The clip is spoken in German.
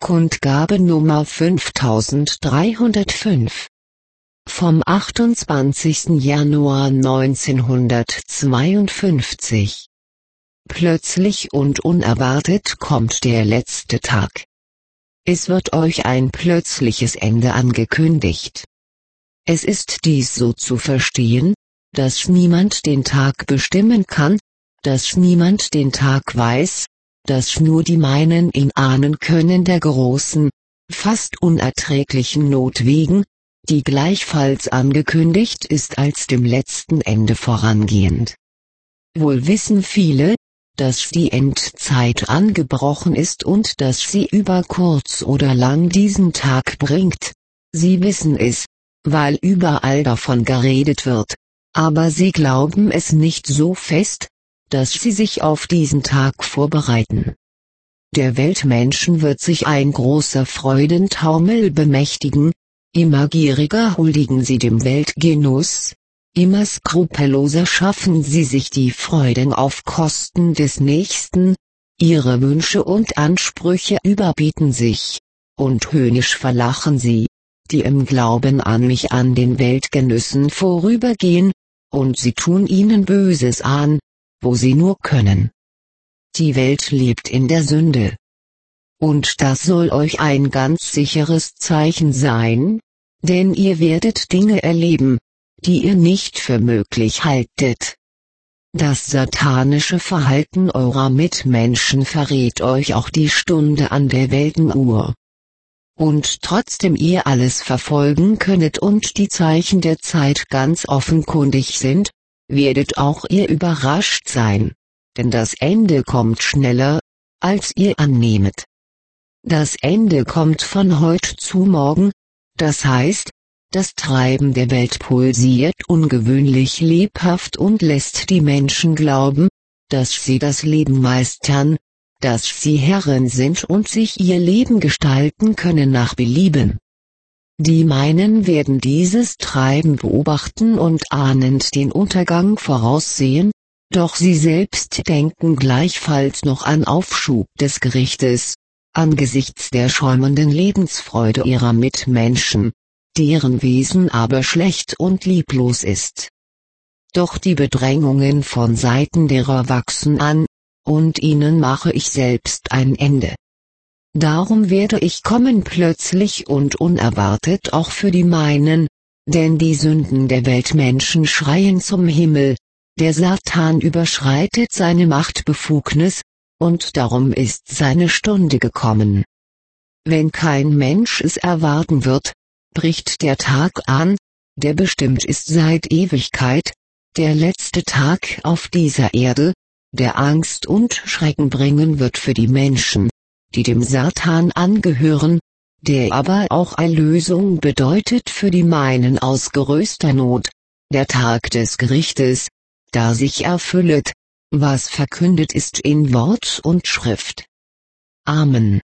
Kundgabe Nummer 5305 vom 28. Januar 1952. Plötzlich und unerwartet kommt der letzte Tag. Es wird euch ein plötzliches Ende angekündigt. Es ist dies so zu verstehen, dass niemand den Tag bestimmen kann, dass niemand den Tag weiß, dass nur die meinen ihn ahnen können der großen, fast unerträglichen Not wegen, die gleichfalls angekündigt ist als dem letzten Ende vorangehend. Wohl wissen viele, dass die Endzeit angebrochen ist und dass sie über kurz oder lang diesen Tag bringt. Sie wissen es, weil überall davon geredet wird, aber sie glauben es nicht so fest, dass sie sich auf diesen Tag vorbereiten. Der Weltmenschen wird sich ein großer Freudentaumel bemächtigen, immer gieriger huldigen sie dem Weltgenuss, immer skrupelloser schaffen sie sich die Freuden auf Kosten des Nächsten, ihre Wünsche und Ansprüche überbieten sich, und höhnisch verlachen sie, die im Glauben an mich an den Weltgenüssen vorübergehen, und sie tun ihnen Böses an, wo sie nur können. Die Welt lebt in der Sünde. Und das soll euch ein ganz sicheres Zeichen sein, denn ihr werdet Dinge erleben, die ihr nicht für möglich haltet. Das satanische Verhalten eurer Mitmenschen verrät euch auch die Stunde an der Weltenuhr. Und trotzdem ihr alles verfolgen könnet und die Zeichen der Zeit ganz offenkundig sind, werdet auch ihr überrascht sein, denn das Ende kommt schneller, als ihr annehmet. Das Ende kommt von heut zu morgen, das heißt, das Treiben der Welt pulsiert ungewöhnlich lebhaft und lässt die Menschen glauben, dass sie das Leben meistern, dass sie Herren sind und sich ihr Leben gestalten können nach Belieben. Die meinen werden dieses Treiben beobachten und ahnend den Untergang voraussehen, doch sie selbst denken gleichfalls noch an Aufschub des Gerichtes, angesichts der schäumenden Lebensfreude ihrer Mitmenschen, deren Wesen aber schlecht und lieblos ist. Doch die Bedrängungen von Seiten derer wachsen an, und ihnen mache ich selbst ein Ende. Darum werde ich kommen plötzlich und unerwartet auch für die meinen, denn die Sünden der Weltmenschen schreien zum Himmel, der Satan überschreitet seine Machtbefugnis, und darum ist seine Stunde gekommen. Wenn kein Mensch es erwarten wird, bricht der Tag an, der bestimmt ist seit Ewigkeit, der letzte Tag auf dieser Erde, der Angst und Schrecken bringen wird für die Menschen, die dem Satan angehören, der aber auch Erlösung bedeutet für die meinen aus größter Not, der Tag des Gerichtes, da sich erfüllet, was verkündet ist in Wort und Schrift. Amen.